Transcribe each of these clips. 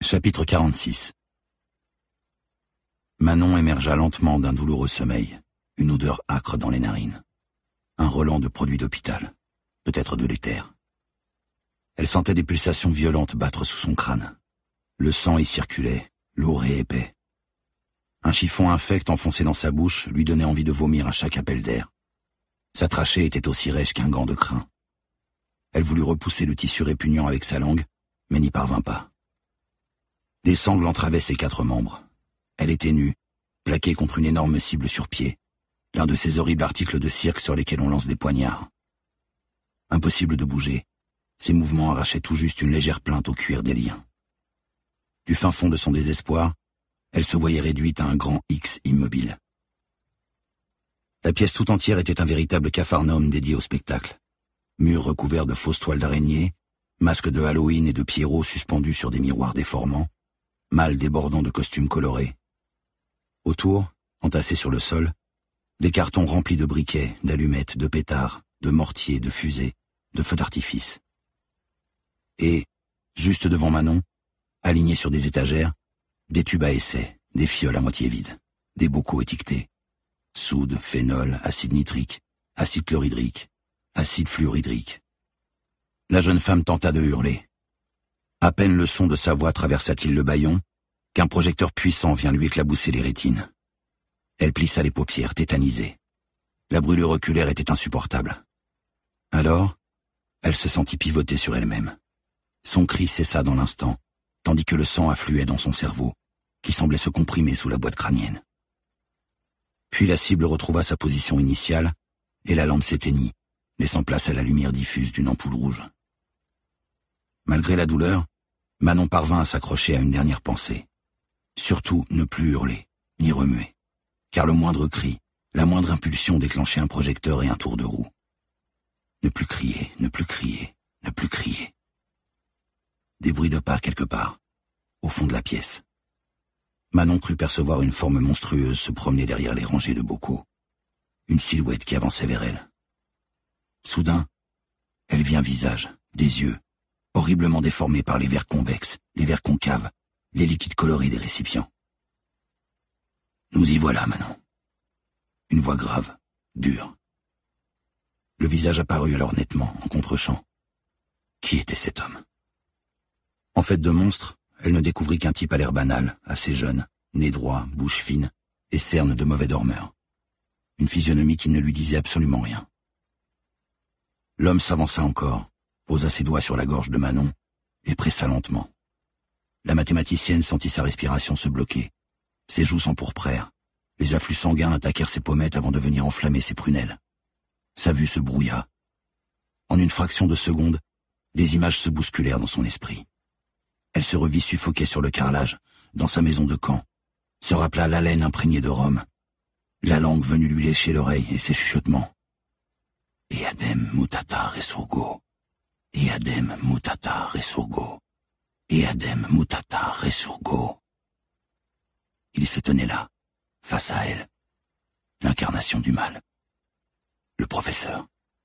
Chapitre 46. Manon émergea lentement d'un douloureux sommeil, une odeur âcre dans les narines. Un relent de produits d'hôpital, peut-être de l'éther. Elle sentait des pulsations violentes battre sous son crâne. Le sang y circulait, lourd et épais. Un chiffon infect enfoncé dans sa bouche lui donnait envie de vomir à chaque appel d'air. Sa trachée était aussi rêche qu'un gant de crin. Elle voulut repousser le tissu répugnant avec sa langue, mais n'y parvint pas. Des sangles entravaient ses 4 membres. Elle était nue, plaquée contre une énorme cible sur pied, l'un de ces horribles articles de cirque sur lesquels on lance des poignards. Impossible de bouger, ses mouvements arrachaient tout juste une légère plainte au cuir des liens. Du fin fond de son désespoir, elle se voyait réduite à un grand X immobile. La pièce tout entière était un véritable capharnaüm dédié au spectacle. Murs recouverts de fausses toiles d'araignée, masques de Halloween et de Pierrot suspendus sur des miroirs déformants, malles débordant de costumes colorés. Autour, entassés sur le sol, des cartons remplis de briquets, d'allumettes, de pétards, de mortiers, de fusées, de feux d'artifice. Et, juste devant Manon, alignés sur des étagères, des tubes à essai, des fioles à moitié vides, des bocaux étiquetés. Soude, phénol, acide nitrique, acide chlorhydrique, acide fluorhydrique. La jeune femme tenta de hurler. À peine le son de sa voix traversa-t-il le bâillon, qu'un projecteur puissant vient lui éclabousser les rétines. Elle plissa les paupières, tétanisée. La brûlure oculaire était insupportable. Alors, elle se sentit pivoter sur elle-même. Son cri cessa dans l'instant, tandis que le sang affluait dans son cerveau, qui semblait se comprimer sous la boîte crânienne. Puis la cible retrouva sa position initiale, et la lampe s'éteignit, laissant place à la lumière diffuse d'une ampoule rouge. Malgré la douleur, Manon parvint à s'accrocher à une dernière pensée. Surtout ne plus hurler, ni remuer, car le moindre cri, la moindre impulsion déclenchait un projecteur et un tour de roue. Ne plus crier, ne plus crier, ne plus crier. Des bruits de pas quelque part, au fond de la pièce. Manon crut percevoir une forme monstrueuse se promener derrière les rangées de bocaux. Une silhouette qui avançait vers elle. Soudain, elle vit un visage, des yeux, horriblement déformés par les verres convexes, les verres concaves, les liquides colorés des récipients. « Nous y voilà, Manon. » Une voix grave, dure. Le visage apparut alors nettement, en contre-champ. Qui était cet homme? En fait de monstre, elle ne découvrit qu'un type à l'air banal, assez jeune, nez droit, bouche fine, et cernes de mauvais dormeur. Une physionomie qui ne lui disait absolument rien. L'homme s'avança encore, posa ses doigts sur la gorge de Manon, et pressa lentement. La mathématicienne sentit sa respiration se bloquer. Ses joues s'empourprèrent. Les afflux sanguins attaquèrent ses pommettes avant de venir enflammer ses prunelles. Sa vue se brouilla. En une fraction de seconde, des images se bousculèrent dans son esprit. Elle se revit suffoquée sur le carrelage, dans sa maison de camp, se rappela l'haleine imprégnée de rhum, la langue venue lui lécher l'oreille et ses chuchotements. « Eadem mutata resurgo, Eadem mutata resurgo, Eadem mutata resurgo. » Il se tenait là, face à elle, l'incarnation du mal. Le professeur.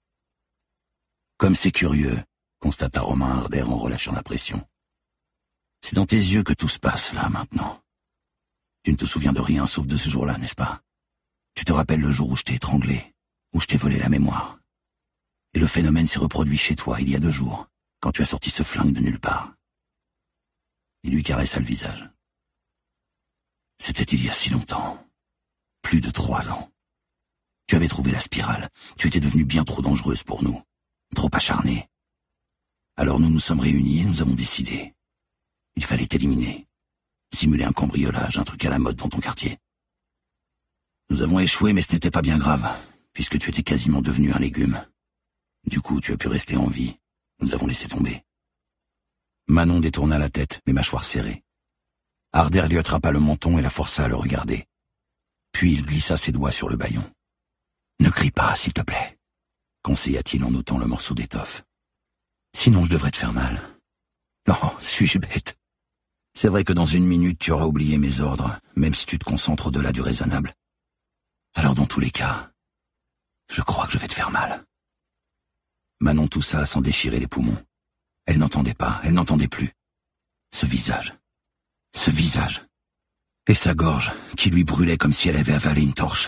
« Comme c'est curieux, » constata Romain Harder en relâchant la pression. « C'est dans tes yeux que tout se passe, là, maintenant. Tu ne te souviens de rien sauf de ce jour-là, n'est-ce pas? Tu te rappelles le jour où je t'ai étranglé, où je t'ai volé la mémoire. Et le phénomène s'est reproduit chez toi il y a 2 jours, quand tu as sorti ce flingue de nulle part. » Il lui caressa le visage. « C'était il y a si longtemps. Plus de 3 ans. Tu avais trouvé la spirale. Tu étais devenue bien trop dangereuse pour nous. Trop acharnée. Alors nous nous sommes réunis et nous avons décidé. Il fallait t'éliminer. Simuler un cambriolage, un truc à la mode dans ton quartier. Nous avons échoué, mais ce n'était pas bien grave, puisque tu étais quasiment devenu un légume. Du coup, tu as pu rester en vie. Nous avons laissé tomber. » Manon détourna la tête, les mâchoires serrées. Harder lui attrapa le menton et la força à le regarder. Puis il glissa ses doigts sur le bâillon. « Ne crie pas, s'il te plaît, » conseilla-t-il en ôtant le morceau d'étoffe. « Sinon je devrais te faire mal. » « Non, suis-je bête? C'est vrai que dans 1 minute tu auras oublié mes ordres, même si tu te concentres au-delà du raisonnable. Alors dans tous les cas, je crois que je vais te faire mal. » Manon toussa sans déchirer les poumons. Elle n'entendait pas, elle n'entendait plus. Ce visage, Ce visage. Et sa gorge, qui lui brûlait comme si elle avait avalé une torche.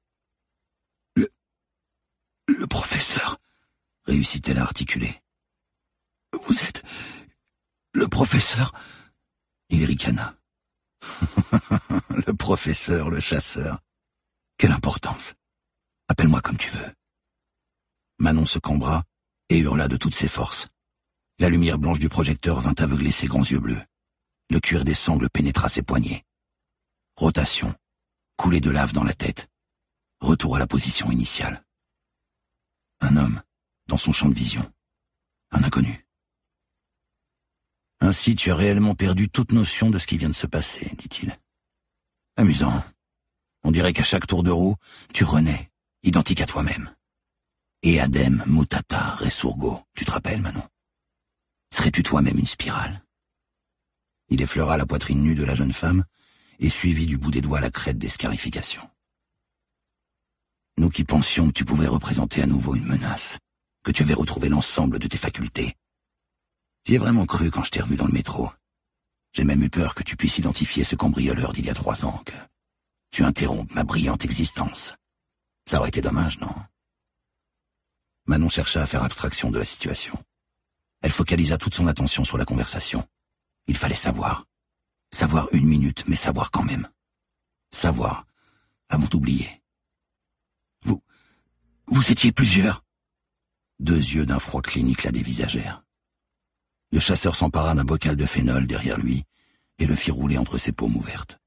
Le professeur, réussit-elle à articuler. Vous êtes... le professeur? Il ricana. Le professeur, le chasseur. Quelle importance. Appelle-moi comme tu veux. Manon se cambra et hurla de toutes ses forces. La lumière blanche du projecteur vint aveugler ses grands yeux bleus. Le cuir des sangles pénétra ses poignets. Rotation. Coulée de lave dans la tête. Retour à la position initiale. Un homme, dans son champ de vision. Un inconnu. Ainsi tu as réellement perdu toute notion de ce qui vient de se passer, dit-il. Amusant. On dirait qu'à chaque tour de roue, tu renais, identique à toi-même. Et Adem, Mutata, Resurgo, tu te rappelles, Manon? Serais-tu toi-même une spirale? Il effleura la poitrine nue de la jeune femme et suivit du bout des doigts la crête des scarifications. Nous qui pensions que tu pouvais représenter à nouveau une menace, que tu avais retrouvé l'ensemble de tes facultés. J'y ai vraiment cru quand je t'ai revu dans le métro. J'ai même eu peur que tu puisses identifier ce cambrioleur d'il y a 3 ans, que tu interrompes ma brillante existence. Ça aurait été dommage, non? Manon chercha à faire abstraction de la situation. Elle focalisa toute son attention sur la conversation. Il fallait savoir. Savoir 1 minute, mais savoir quand même. Savoir, avant d'oublier. Vous étiez plusieurs. 2 yeux d'un froid clinique la dévisagèrent. Le chasseur s'empara d'un bocal de phénol derrière lui et le fit rouler entre ses paumes ouvertes.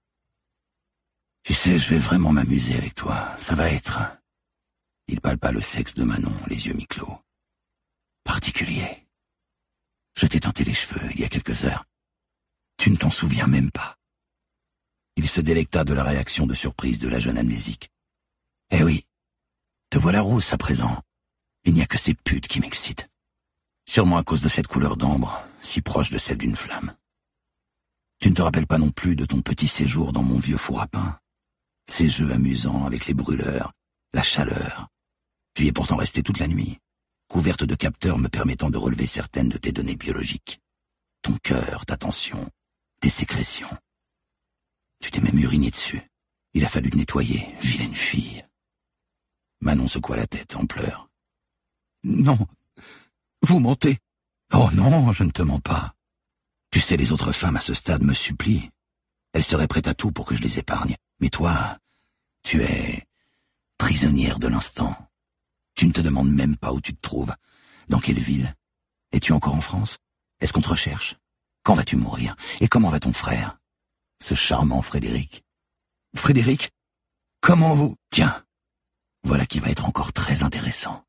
Tu sais, je vais vraiment m'amuser avec toi. Ça va être... Il palpa le sexe de Manon, les yeux mi-clos. Particulier. Je t'ai teinté les cheveux il y a quelques heures. Tu ne t'en souviens même pas. Il se délecta de la réaction de surprise de la jeune amnésique. Eh oui, te voilà rousse à présent. Il n'y a que ces putes qui m'excitent. Sûrement à cause de cette couleur d'ambre, si proche de celle d'une flamme. Tu ne te rappelles pas non plus de ton petit séjour dans mon vieux four à pain? Ces jeux amusants avec les brûleurs, la chaleur. Tu y es pourtant resté toute la nuit, couverte de capteurs me permettant de relever certaines de tes données biologiques. Ton cœur, ta tension, tes sécrétions. Tu t'es même uriné dessus. Il a fallu te nettoyer, vilaine fille. Manon secoua la tête en pleurs. Non, vous mentez. Oh non, je ne te mens pas. Tu sais, les autres femmes à ce stade me supplient. Elles seraient prêtes à tout pour que je les épargne. Mais toi, tu es prisonnière de l'instant. Tu ne te demandes même pas où tu te trouves. Dans quelle ville? Es-tu encore en France? Est-ce qu'on te recherche? Quand vas-tu mourir? Et comment va ton frère? Ce charmant Frédéric. Frédéric? Comment vous... Tiens, voilà qui va être encore très intéressant.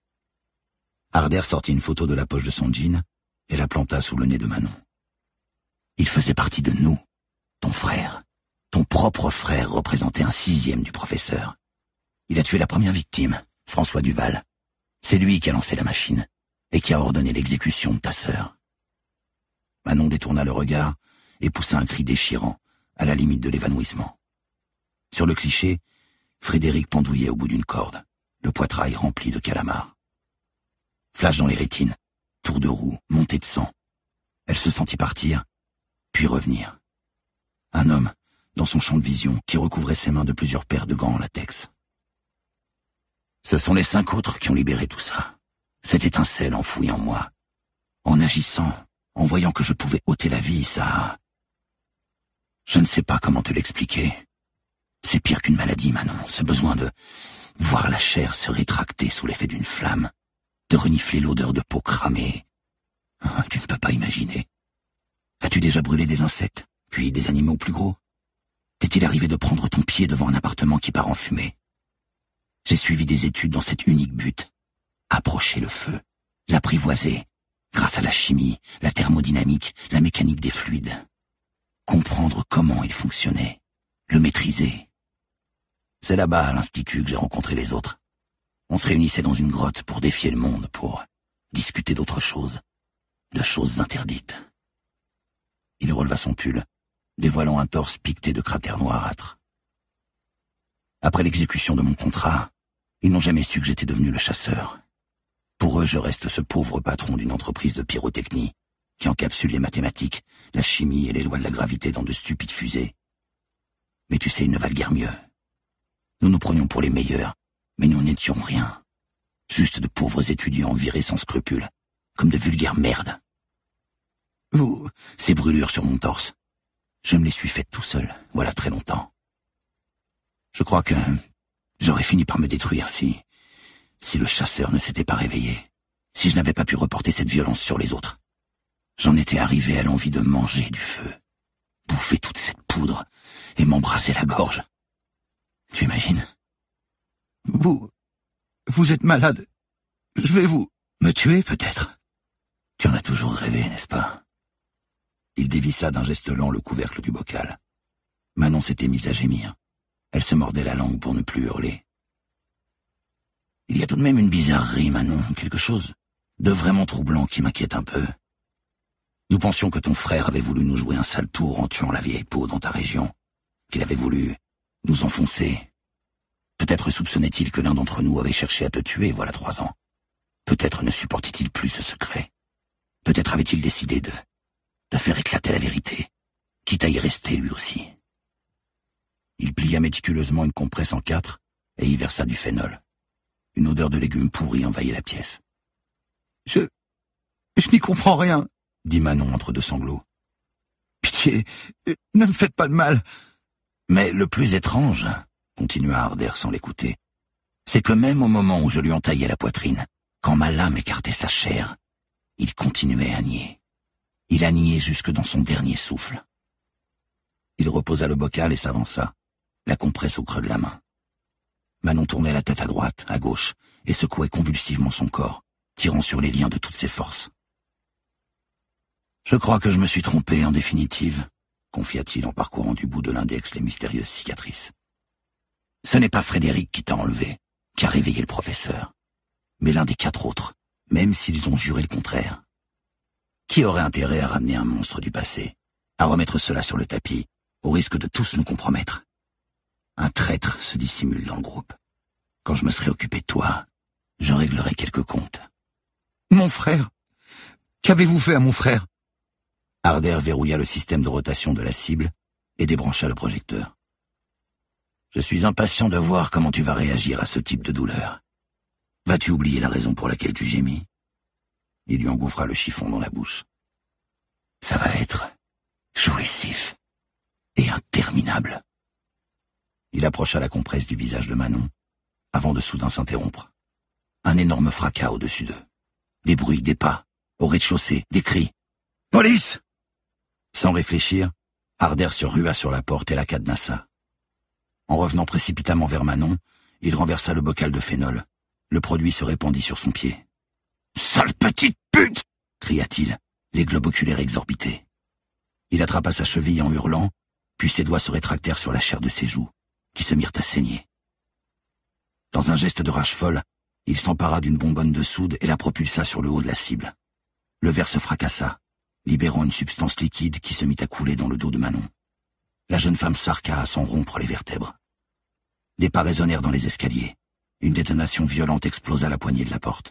Harder sortit une photo de la poche de son jean et la planta sous le nez de Manon. Il faisait partie de nous, ton frère. Ton propre frère représentait un 6e du professeur. Il a tué la première victime, François Duval. C'est lui qui a lancé la machine et qui a ordonné l'exécution de ta sœur. Manon détourna le regard et poussa un cri déchirant, à la limite de l'évanouissement. Sur le cliché, Frédéric pendouillait au bout d'une corde, le poitrail rempli de calamars. Flash dans les rétines, tour de roue, montée de sang. Elle se sentit partir, puis revenir. Un homme, dans son champ de vision, qui recouvrait ses mains de plusieurs paires de gants en latex. Ce sont les 5 autres qui ont libéré tout ça. Cette étincelle enfouie en moi. En agissant, en voyant que je pouvais ôter la vie, ça... Je ne sais pas comment te l'expliquer. C'est pire qu'une maladie, Manon, ce besoin de voir la chair se rétracter sous l'effet d'une flamme, de renifler l'odeur de peau cramée. Tu ne peux pas imaginer. As-tu déjà brûlé des insectes, puis des animaux plus gros? T'est-il arrivé de prendre ton pied devant un appartement qui part en fumée? J'ai suivi des études dans cet unique but. Approcher le feu, l'apprivoiser, grâce à la chimie, la thermodynamique, la mécanique des fluides. Comprendre comment il fonctionnait, le maîtriser. C'est là-bas, à l'Institut, que j'ai rencontré les autres. On se réunissait dans une grotte pour défier le monde, pour discuter d'autres choses, de choses interdites. Il releva son pull, dévoilant un torse piqueté de cratères noirâtres. Après l'exécution de mon contrat, ils n'ont jamais su que j'étais devenu le chasseur. Pour eux, je reste ce pauvre patron d'une entreprise de pyrotechnie, qui encapsule les mathématiques, la chimie et les lois de la gravité dans de stupides fusées. Mais tu sais, ils ne valent guère mieux. Nous nous prenions pour les meilleurs, mais nous n'étions rien. Juste de pauvres étudiants virés sans scrupules, comme de vulgaires merdes. Ces brûlures sur mon torse, je me les suis faites tout seul, voilà très longtemps. Je crois que j'aurais fini par me détruire si le chasseur ne s'était pas réveillé, si je n'avais pas pu reporter cette violence sur les autres. J'en étais arrivé à l'envie de manger du feu, bouffer toute cette poudre et m'embrasser la gorge. Tu imagines? Vous êtes malade. Je vais vous... Me tuer, peut-être? Tu en as toujours rêvé, n'est-ce pas? Il dévissa d'un geste lent le couvercle du bocal. Manon s'était mise à gémir. Elle se mordait la langue pour ne plus hurler. Il y a tout de même une bizarrerie, Manon, quelque chose de vraiment troublant qui m'inquiète un peu. Nous pensions que ton frère avait voulu nous jouer un sale tour en tuant la vieille peau dans ta région, qu'il avait voulu nous enfoncer. Peut-être soupçonnait-il que l'un d'entre nous avait cherché à te tuer voilà 3 ans. Peut-être ne supportait-il plus ce secret. Peut-être avait-il décidé de faire éclater la vérité, quitte à y rester lui aussi. Il plia méticuleusement une compresse en 4 et y versa du phénol. Une odeur de légumes pourris envahit la pièce. Je n'y comprends rien, dit Manon entre 2 sanglots. Pitié, ne me faites pas de mal. Mais le plus étrange, continua Harder sans l'écouter, c'est que même au moment où je lui entaillais la poitrine, quand ma lame écartait sa chair, il continuait à nier. Il a nié jusque dans son dernier souffle. Il reposa le bocal et s'avança, la compresse au creux de la main. Manon tournait la tête à droite, à gauche, et secouait convulsivement son corps, tirant sur les liens de toutes ses forces. « Je crois que je me suis trompé en définitive », confia-t-il en parcourant du bout de l'index les mystérieuses cicatrices. « Ce n'est pas Frédéric qui t'a enlevé, qui a réveillé le professeur, mais l'un des 4 autres, même s'ils ont juré le contraire. Qui aurait intérêt à ramener un monstre du passé, à remettre cela sur le tapis, au risque de tous nous compromettre? Un traître se dissimule dans le groupe. Quand je me serai occupé de toi, je réglerai quelques comptes. » Mon frère? Qu'avez-vous fait à mon frère? Harder verrouilla le système de rotation de la cible et débrancha le projecteur. « Je suis impatient de voir comment tu vas réagir à ce type de douleur. Vas-tu oublier la raison pour laquelle tu gémis ?» Il lui engouffra le chiffon dans la bouche. « Ça va être jouissif et interminable. » Il approcha la compresse du visage de Manon, avant de soudain s'interrompre. Un énorme fracas au-dessus d'eux. Des bruits, des pas, au rez-de-chaussée, des cris. « Police !» Sans réfléchir, Harder se rua sur la porte et la cadenassa. En revenant précipitamment vers Manon, il renversa le bocal de phénol. Le produit se répandit sur son pied. « Sale petite pute !» cria-t-il, les globes oculaires exorbités. Il attrapa sa cheville en hurlant, puis ses doigts se rétractèrent sur la chair de ses joues, qui se mirent à saigner. Dans un geste de rage folle, il s'empara d'une bonbonne de soude et la propulsa sur le haut de la cible. Le verre se fracassa, libérant une substance liquide qui se mit à couler dans le dos de Manon. La jeune femme s'arqua à s'en rompre les vertèbres. Des pas résonnèrent dans les escaliers. Une détonation violente explosa à la poignée de la porte.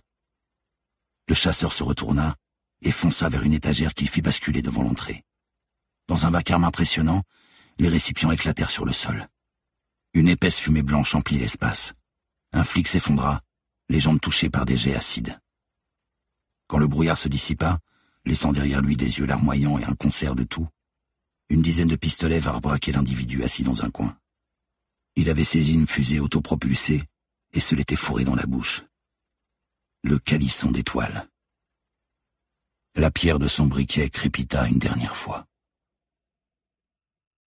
Le chasseur se retourna et fonça vers une étagère qu'il fit basculer devant l'entrée. Dans un vacarme impressionnant, les récipients éclatèrent sur le sol. Une épaisse fumée blanche emplit l'espace. Un flic s'effondra, les jambes touchées par des jets acides. Quand le brouillard se dissipa, laissant derrière lui des yeux larmoyants et un concert de tout, une dizaine de pistolets vinrent braquer l'individu assis dans un coin. Il avait saisi une fusée autopropulsée et se l'était fourrée dans la bouche. Le calisson d'étoiles. La pierre de son briquet crépita une dernière fois.